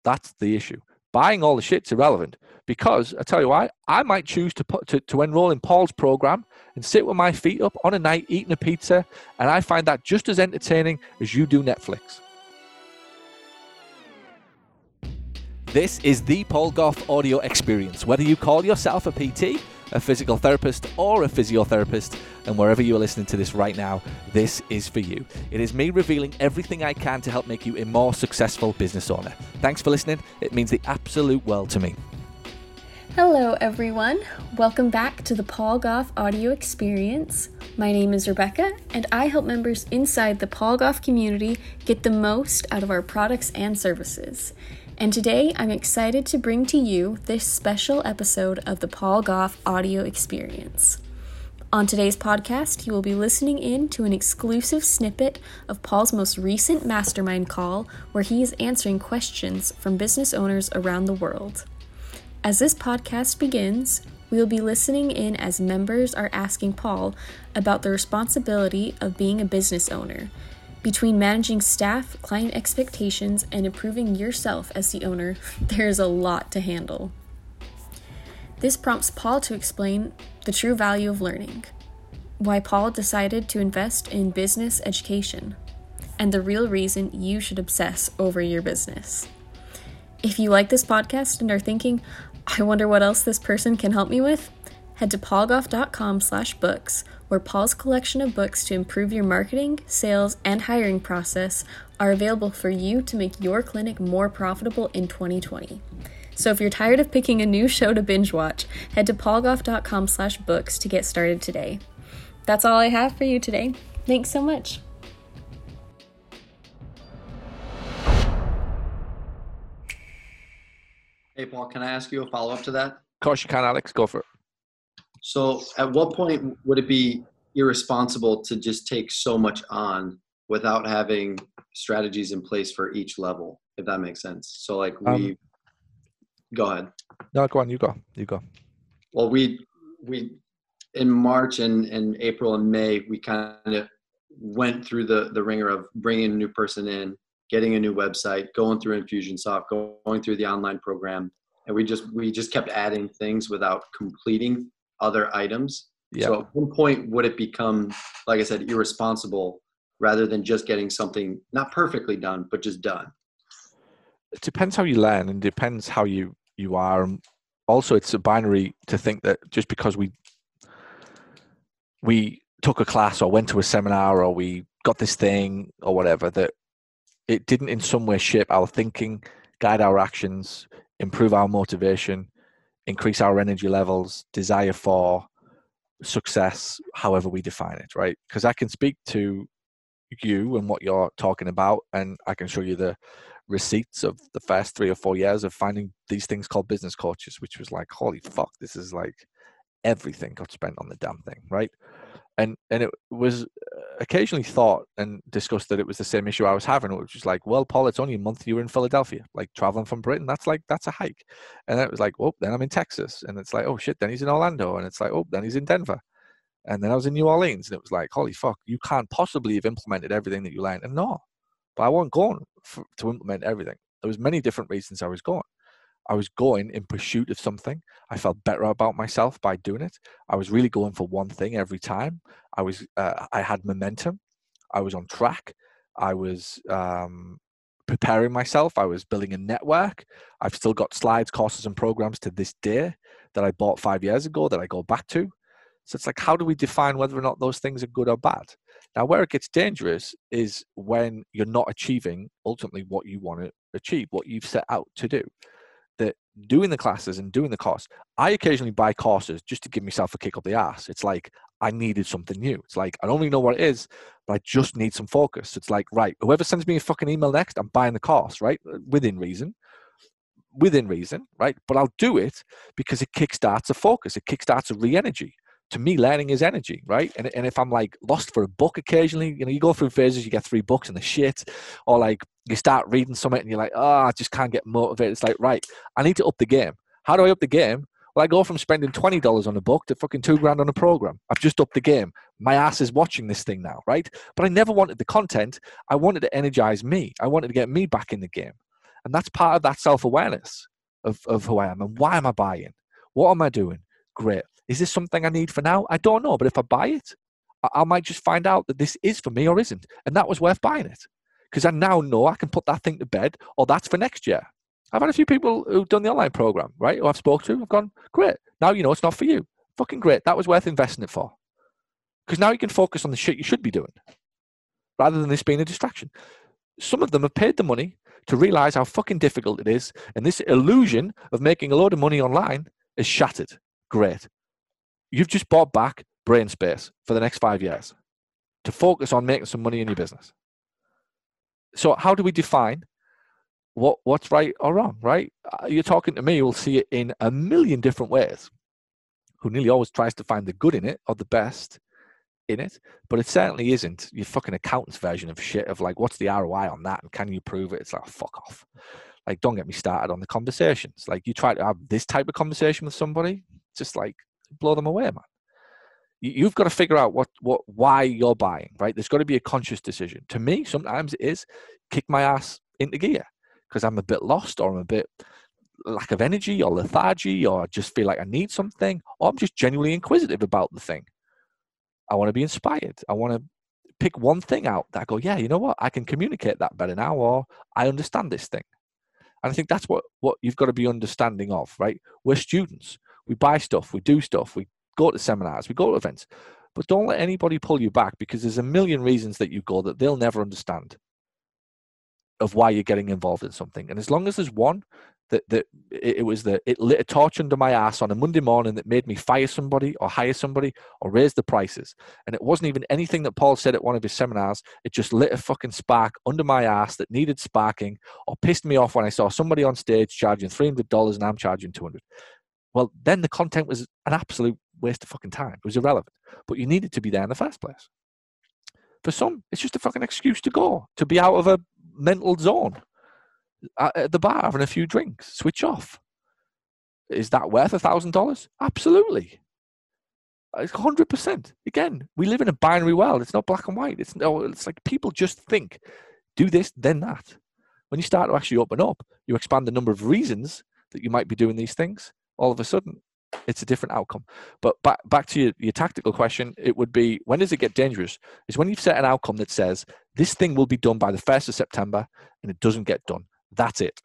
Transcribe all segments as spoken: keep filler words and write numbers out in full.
That's the issue. Buying all the shit's irrelevant, because I tell you why, I might choose to put to, to enroll in Paul's program and sit with my feet up on a night eating a pizza, and I find that just as entertaining as you do Netflix. This is the Paul Gough audio experience. Whether you call yourself a P T, a physical therapist, or a physiotherapist, and wherever you are listening to this right now, this is for you. It is me revealing everything I can to help make you a more successful business owner. Thanks for listening. It means the absolute world to me. Hello everyone, welcome back to the Paul Gough audio experience. My name is Rebecca, and I help members inside the Paul Gough community get the most out of our products and services. And today I'm excited to bring to you this special episode of the Paul Gough audio experience. On today's podcast, you will be listening in to an exclusive snippet of Paul's most recent mastermind call, where he is answering questions from business owners around the world. As this podcast begins, we will be listening in as members are asking Paul about the responsibility of being a business owner. Between managing staff, client expectations, and improving yourself as the owner, there is a lot to handle. This prompts Paul to explain the true value of learning, why Paul decided to invest in business education, and the real reason you should obsess over your business. If you like this podcast and are thinking, I wonder what else this person can help me with, head to paulgough.com slash books, where Paul's collection of books to improve your marketing, sales, and hiring process are available for you to make your clinic more profitable in twenty twenty. So if you're tired of picking a new show to binge watch, head to paulgough.com slash books to get started today. That's all I have for you today. Thanks so much. Hey, Paul, can I ask you a follow-up to that? Of course you can, Alex. Go for it. So at what point would it be irresponsible to just take so much on without having strategies in place for each level, if that makes sense? So like we, um, go ahead. No, go on. You go. You go. Well, we, we, in March and, and April and May, we kind of went through the, the ringer of bringing a new person in, getting a new website, going through Infusionsoft, going through the online program. And we just, we just kept adding things without completing other items. Yep. So at one point would it become, like I said, irresponsible rather than just getting something not perfectly done, but just done? It depends how you learn, and depends how you, you are. Also, it's a binary to think that just because we, we took a class or went to a seminar or we got this thing or whatever, that it didn't in some way shape our thinking, guide our actions, improve our motivation, increase our energy levels, desire for success, however we define it, right? Because I can speak to you and what you're talking about, and I can show you the receipts of the first three or four years of finding these things called business coaches, which was like, holy fuck, this is like everything got spent on the damn thing, right? And and it was occasionally thought and discussed that it was the same issue I was having. It was just like, well, Paul, it's only a month you were in Philadelphia, like traveling from Britain. That's like, that's a hike. And then it was like, oh, then I'm in Texas. And it's like, oh shit, then he's in Orlando. And it's like, oh, then he's in Denver. And then I was in New Orleans. And it was like, holy fuck, you can't possibly have implemented everything that you learned. And no, but I wasn't going for, to implement everything. There was many different reasons I was going. I was going in pursuit of something. I felt better about myself by doing it. I was really going for one thing every time. I was, uh, I had momentum. I was on track. I was um, preparing myself. I was building a network. I've still got slides, courses, and programs to this day that I bought five years ago that I go back to. So it's like, how do we define whether or not those things are good or bad? Now, where it gets dangerous is when you're not achieving ultimately what you want to achieve, what you've set out to do. That doing the classes and doing the course, I occasionally buy courses just to give myself a kick up the ass. It's like I needed something new. It's like I don't really know what it is, but I just need some focus. It's like, right, whoever sends me a fucking email next, I'm buying the course, right? Within reason, within reason, right? But I'll do it because it kickstarts a focus. It kickstarts a re-energy. To me, learning is energy, right? And and if I'm like lost for a book occasionally, you know, you go through phases, you get three books and the shit, or like you start reading something and you're like, oh, I just can't get motivated. It's like, right, I need to up the game. How do I up the game? Well, I go from spending twenty dollars on a book to fucking two grand on a program. I've just upped the game. My ass is watching this thing now, right? But I never wanted the content. I wanted to energize me. I wanted to get me back in the game. And that's part of that self-awareness of, of who I am and why am I buying? What am I doing? Great. Is this something I need for now? I don't know. But if I buy it, I, I might just find out that this is for me or isn't. And that was worth buying it. Because I now know I can put that thing to bed, or that's for next year. I've had a few people who've done the online program, right, who I've spoke to, have gone, great. Now you know it's not for you. Fucking great. That was worth investing it for. Because now you can focus on the shit you should be doing rather than this being a distraction. Some of them have paid the money to realize how fucking difficult it is. And this illusion of making a load of money online is shattered. Great. You've just bought back brain space for the next five years to focus on making some money in your business. So how do we define what what's right or wrong, right? You're talking to me, you'll see it in a million different ways, who nearly always tries to find the good in it or the best in it, but it certainly isn't your fucking accountant's version of shit of like, what's the R O I on that and can you prove it? It's like, oh, fuck off. Like, don't get me started on the conversations. Like, you try to have this type of conversation with somebody, just like blow them away, man. You've got to figure out what, what, why you're buying, right? There's got to be a conscious decision. To me, sometimes it is kick my ass into gear because I'm a bit lost or I'm a bit lack of energy or lethargy or I just feel like I need something or I'm just genuinely inquisitive about the thing. I want to be inspired. I want to pick one thing out that I go, yeah, you know what? I can communicate that better now or I understand this thing. And I think that's what, what you've got to be understanding of, right? We're students. We buy stuff. We do stuff. We go to seminars, we go to events, but don't let anybody pull you back because there's a million reasons that you go that they'll never understand of why you're getting involved in something. And as long as there's one that, that it, it was the, it lit a torch under my ass on a Monday morning that made me fire somebody or hire somebody or raise the prices. And it wasn't even anything that Paul said at one of his seminars. It just lit a fucking spark under my ass that needed sparking or pissed me off when I saw somebody on stage charging three hundred dollars and I'm charging two hundred dollars. Well, then the content was an absolute waste of fucking time. It was irrelevant. But you needed to be there in the first place. For some, it's just a fucking excuse to go, to be out of a mental zone at the bar having a few drinks, switch off. Is that worth a thousand dollars? Absolutely. It's one hundred percent. Again, we live in a binary world. It's not black and white. It's no. It's like people just think, do this, then that. When you start to actually open up, you expand the number of reasons that you might be doing these things. All of a sudden, it's a different outcome. But back back to your, your tactical question, it would be, when does it get dangerous? Is when you've set an outcome that says, this thing will be done by the first of September, and it doesn't get done. That's it.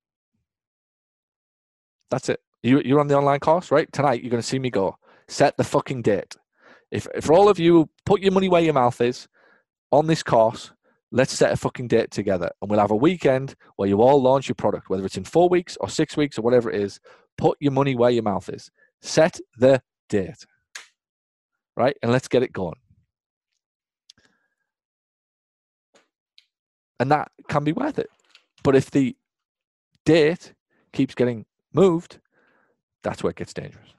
That's it. You, you're on the online course, right? Tonight, you're going to see me go. Set the fucking date. If, if for all of you, put your money where your mouth is on this course, let's set a fucking date together. And we'll have a weekend where you all launch your product, whether it's in four weeks or six weeks or whatever it is. Put your money where your mouth is. Set the date. Right? And let's get it going. And that can be worth it. But if the date keeps getting moved, that's where it gets dangerous.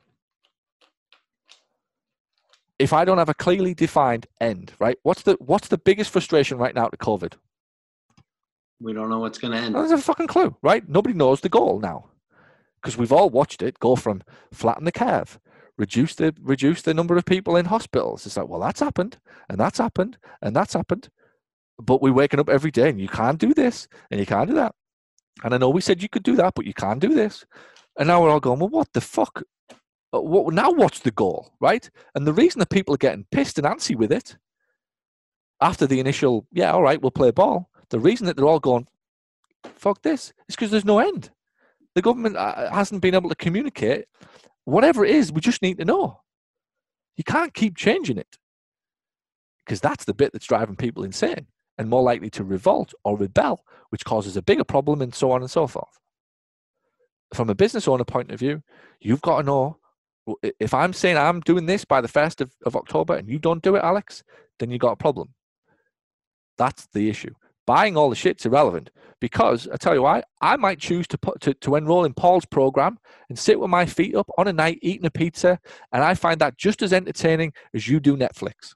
If I don't have a clearly defined end, right? What's the what's the biggest frustration right now to COVID? We don't know what's going to end. There's a fucking clue, right? Nobody knows the goal now. Because we've all watched it go from flatten the curve, reduce the reduce the number of people in hospitals. It's like, well, that's happened, and that's happened, and that's happened. But we're waking up every day, and you can't do this, and you can't do that. And I know we said you could do that, but you can't do this. And now we're all going, well, what the fuck? What, now what's the goal, right? And the reason that people are getting pissed and antsy with it, after the initial, yeah, all right, we'll play ball, the reason that they're all going, fuck this, is because there's no end. The government hasn't been able to communicate. Whatever it is, we just need to know. You can't keep changing it. Because that's the bit that's driving people insane and more likely to revolt or rebel, which causes a bigger problem and so on and so forth. From a business owner point of view, you've got to know, if I'm saying I'm doing this by the first of, of October and you don't do it, Alex, then you got a problem. That's the issue. Buying all the shit's irrelevant because I tell you why, I might choose to put to, to enroll in Paul's program and sit with my feet up on a night eating a pizza, and I find that just as entertaining as you do Netflix.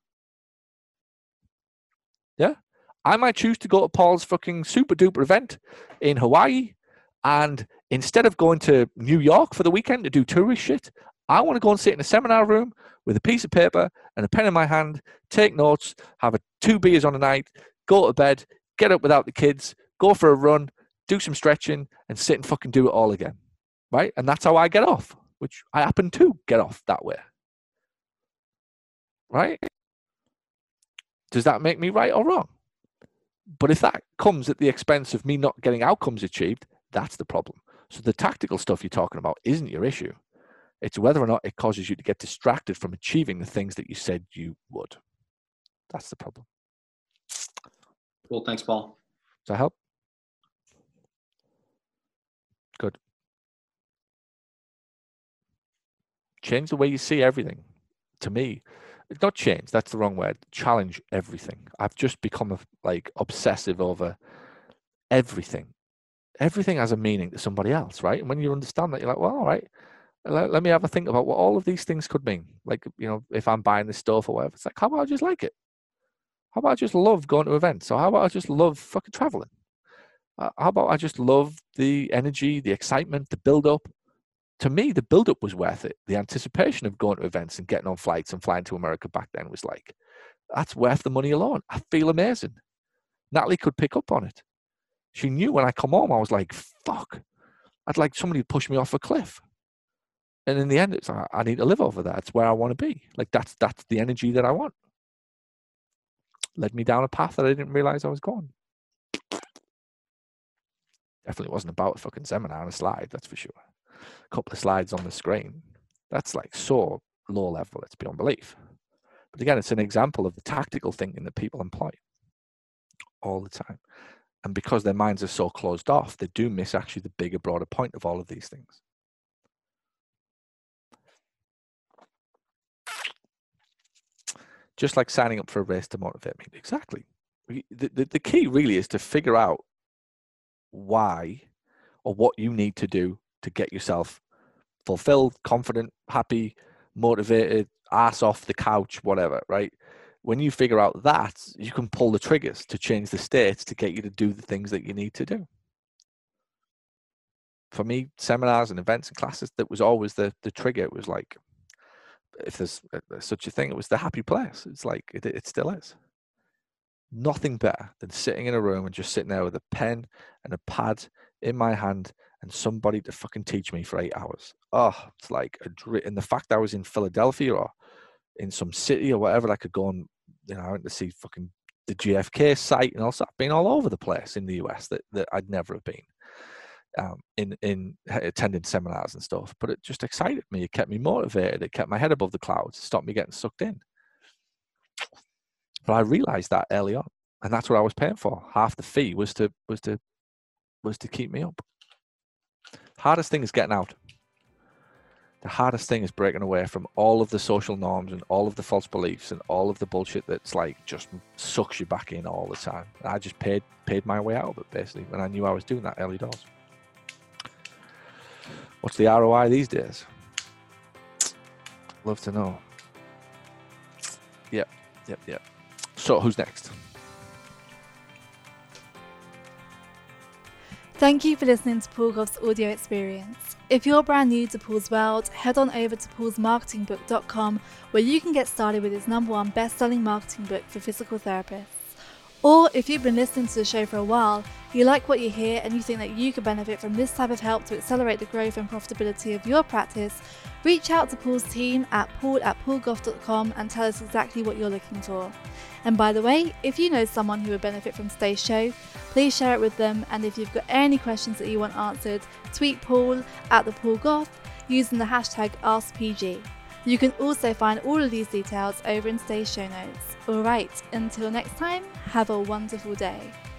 Yeah, I might choose to go to Paul's fucking super duper event in Hawaii, and instead of going to New York for the weekend to do tourist shit, I want to go and sit in a seminar room with a piece of paper and a pen in my hand, take notes, have a two beers on a night, go to bed, get up without the kids, go for a run, do some stretching, and sit and fucking do it all again, right? And that's how I get off, which I happen to get off that way, right? Does that make me right or wrong? But if that comes at the expense of me not getting outcomes achieved, that's the problem. So the tactical stuff you're talking about isn't your issue. It's whether or not it causes you to get distracted from achieving the things that you said you would. That's the problem. Cool. Thanks, Paul. Does that help? Good. Change the way you see everything. To me, not change, that's the wrong word. Challenge everything. I've just become like obsessive over everything. Everything has a meaning to somebody else, right? And when you understand that, you're like, well, all right, let, let me have a think about what all of these things could mean. Like, you know, if I'm buying this stuff or whatever, it's like, how about I just like it? How about I just love going to events? Or how about I just love fucking traveling? Uh, how about I just love the energy, the excitement, the build-up? To me, the build-up was worth it. The anticipation of going to events and getting on flights and flying to America back then was like, that's worth the money alone. I feel amazing. Natalie could pick up on it. She knew when I come home, I was like, fuck. I'd like somebody to push me off a cliff. And in the end, it's like, I need to live over that. It's where I want to be. Like, that's that's the energy that I want. Led me down a path that I didn't realize I was going. Definitely wasn't about a fucking seminar and a slide, that's for sure. A couple of slides on the screen. That's like so low level, it's beyond belief. But again, it's an example of the tactical thinking that people employ all the time. And because their minds are so closed off, they do miss actually the bigger, broader point of all of these things. Just like signing up for a race to motivate me. Exactly. The, the, the key really is to figure out why or what you need to do to get yourself fulfilled, confident, happy, motivated, ass off the couch, whatever, right? When you figure out that, you can pull the triggers to change the states to get you to do the things that you need to do. For me, seminars and events and classes, that was always the, the trigger. It was like, if there's such a thing, it was the happy place. It's like, it, it still is. Nothing better than sitting in a room and just sitting there with a pen and a pad in my hand and somebody to fucking teach me for eight hours. Oh, it's like, a, and the fact I was in Philadelphia or in some city or whatever, I could go and, you know, I went to see fucking the J F K site, and also I've been all over the place in the U S that, that I'd never have been um, in, in attending seminars and stuff. But it just excited me. It kept me motivated. It kept my head above the clouds. It stopped me getting sucked in. But I realized that early on, and that's what I was paying for. Half the fee was to was to was to keep me up. Hardest thing is getting out. The hardest thing is breaking away from all of the social norms and all of the false beliefs and all of the bullshit that's like just sucks you back in all the time. I just paid paid my way out of it basically when I knew I was doing that early doors. What's the R O I these days? Love to know. Yep, yep, yep. So who's next? Thank you for listening to Paul Goff's audio experience. If you're brand new to Paul's world, head on over to pauls marketing book dot com where you can get started with his number one best-selling marketing book for physical therapists. Or if you've been listening to the show for a while, you like what you hear and you think that you could benefit from this type of help to accelerate the growth and profitability of your practice, reach out to Paul's team at paul at paul goff dot com and tell us exactly what you're looking for. And by the way, if you know someone who would benefit from today's show, please share it with them. And if you've got any questions that you want answered, tweet Paul at the Paul Goff using the hashtag Ask P G. You can also find all of these details over in today's show notes. Alright, until next time, have a wonderful day.